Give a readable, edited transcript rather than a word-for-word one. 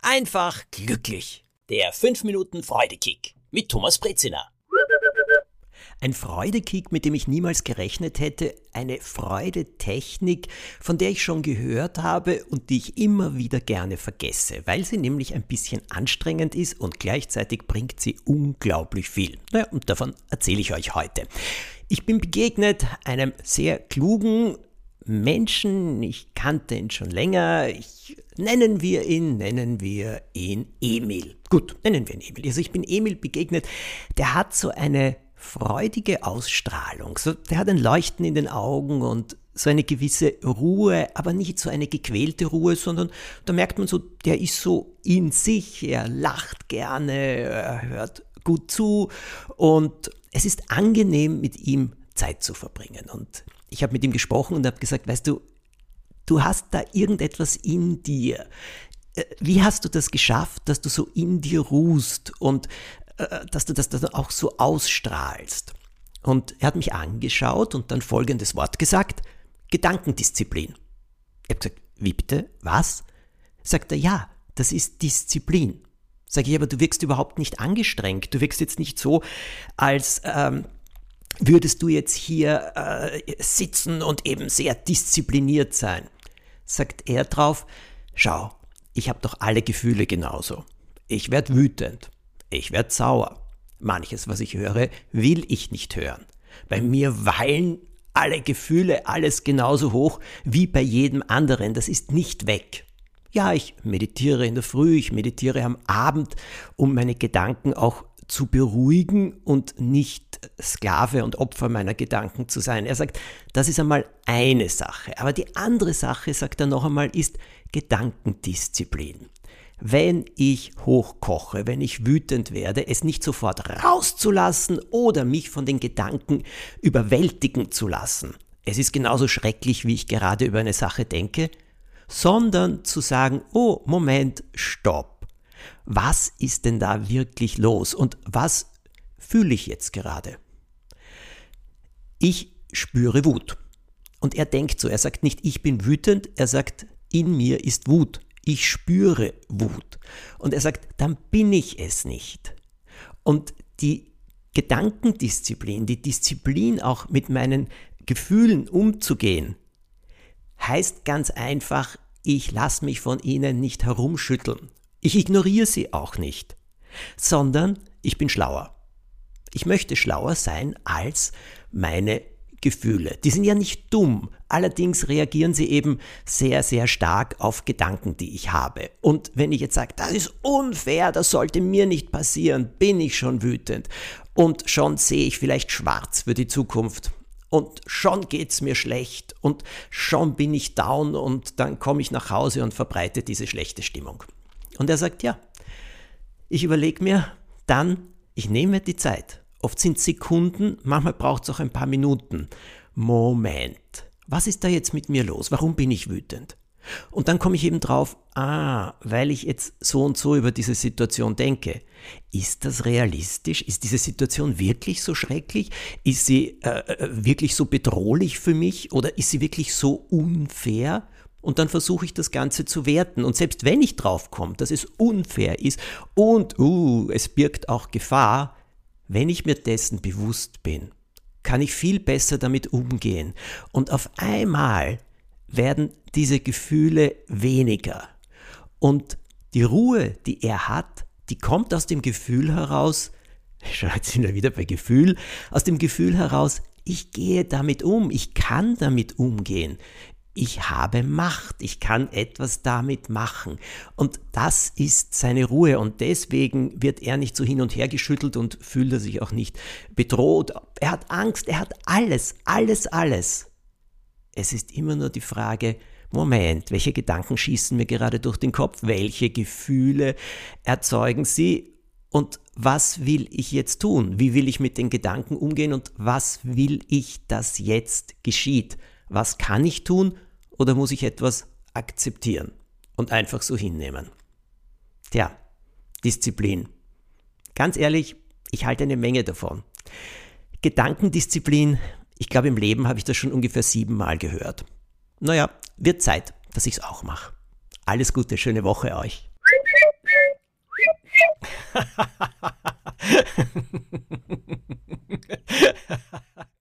einfach glücklich. Der 5-Minuten-Freudekick mit Thomas Brezina. Ein Freudekick, mit dem ich niemals gerechnet hätte, eine Freudetechnik, von der ich schon gehört habe und die ich immer wieder gerne vergesse, weil sie nämlich ein bisschen anstrengend ist und gleichzeitig bringt sie unglaublich viel. Naja, und davon erzähle ich euch heute. Ich bin begegnet einem sehr klugen Menschen, ich kannte ihn schon länger, nennen wir ihn Emil. Gut, nennen wir ihn Emil. Also ich bin Emil begegnet, der hat so eine freudige Ausstrahlung, der hat ein Leuchten in den Augen und so eine gewisse Ruhe, aber nicht so eine gequälte Ruhe, sondern da merkt man so, der ist so in sich, er lacht gerne, er hört gut zu und es ist angenehm, mit ihm Zeit zu verbringen. Und ich habe mit ihm gesprochen und habe gesagt, weißt du, du hast da irgendetwas in dir. Wie hast du das geschafft, dass du so in dir ruhst und dass du das dann auch so ausstrahlst? Und er hat mich angeschaut und dann folgendes Wort gesagt: Gedankendisziplin. Ich habe gesagt, wie bitte? Was? Sagt er, ja, das ist Disziplin. Sag ich, aber du wirkst überhaupt nicht angestrengt. Du wirkst jetzt nicht so, als würdest du jetzt hier sitzen und eben sehr diszipliniert sein. Sagt er drauf, schau, ich habe doch alle Gefühle genauso. Ich werde wütend, ich werde sauer. Manches, was ich höre, will ich nicht hören. Bei mir wallen alle Gefühle, alles genauso hoch wie bei jedem anderen. Das ist nicht weg. Ja, ich meditiere in der Früh, ich meditiere am Abend, um meine Gedanken auch zu beruhigen und nicht Sklave und Opfer meiner Gedanken zu sein. Er sagt, das ist einmal eine Sache. Aber die andere Sache, sagt er noch einmal, ist Gedankendisziplin. Wenn ich hochkoche, wenn ich wütend werde, es nicht sofort rauszulassen oder mich von den Gedanken überwältigen zu lassen. Es ist genauso schrecklich, wie ich gerade über eine Sache denke, sondern zu sagen, oh, Moment, stopp. Was ist denn da wirklich los und was fühle ich jetzt gerade? Ich spüre Wut. Und er denkt so, er sagt nicht, ich bin wütend, er sagt, in mir ist Wut. Ich spüre Wut. Und er sagt, dann bin ich es nicht. Und die Gedankendisziplin, die Disziplin auch mit meinen Gefühlen umzugehen, heißt ganz einfach, ich lasse mich von ihnen nicht herumschütteln. Ich ignoriere sie auch nicht, sondern ich bin schlauer. Ich möchte schlauer sein als meine Gefühle. Die sind ja nicht dumm, allerdings reagieren sie eben sehr, sehr stark auf Gedanken, die ich habe. Und wenn ich jetzt sage, das ist unfair, das sollte mir nicht passieren, bin ich schon wütend und schon sehe ich vielleicht schwarz für die Zukunft. Und schon geht's mir schlecht und schon bin ich down und dann komme ich nach Hause und verbreite diese schlechte Stimmung. Und er sagt, ja, ich überlege mir dann, ich nehme die Zeit. Oft sind Sekunden, manchmal braucht es auch ein paar Minuten. Moment, was ist da jetzt mit mir los? Warum bin ich wütend? Und dann komme ich eben drauf, weil ich jetzt so und so über diese Situation denke. Ist das realistisch? Ist diese Situation wirklich so schrecklich? Ist sie wirklich so bedrohlich für mich? Oder ist sie wirklich so unfair? Und dann versuche ich das Ganze zu werten. Und selbst wenn ich draufkomme, dass es unfair ist und es birgt auch Gefahr, wenn ich mir dessen bewusst bin, kann ich viel besser damit umgehen. Und auf einmal werden diese Gefühle weniger. Und die Ruhe, die er hat, die kommt aus dem Gefühl heraus, jetzt sind wir wieder bei Gefühl, aus dem Gefühl heraus, ich gehe damit um, ich kann damit umgehen. Ich habe Macht, ich kann etwas damit machen. Und das ist seine Ruhe und deswegen wird er nicht so hin und her geschüttelt und fühlt er sich auch nicht bedroht. Er hat Angst, er hat alles. Es ist immer nur die Frage, Moment, welche Gedanken schießen mir gerade durch den Kopf? Welche Gefühle erzeugen sie? Und was will ich jetzt tun? Wie will ich mit den Gedanken umgehen und was will ich, dass jetzt geschieht? Was kann ich tun? Oder muss ich etwas akzeptieren und einfach so hinnehmen? Tja, Disziplin. Ganz ehrlich, ich halte eine Menge davon. Gedankendisziplin, ich glaube im Leben habe ich das schon ungefähr 7 Mal gehört. Naja, wird Zeit, dass ich es auch mache. Alles Gute, schöne Woche euch.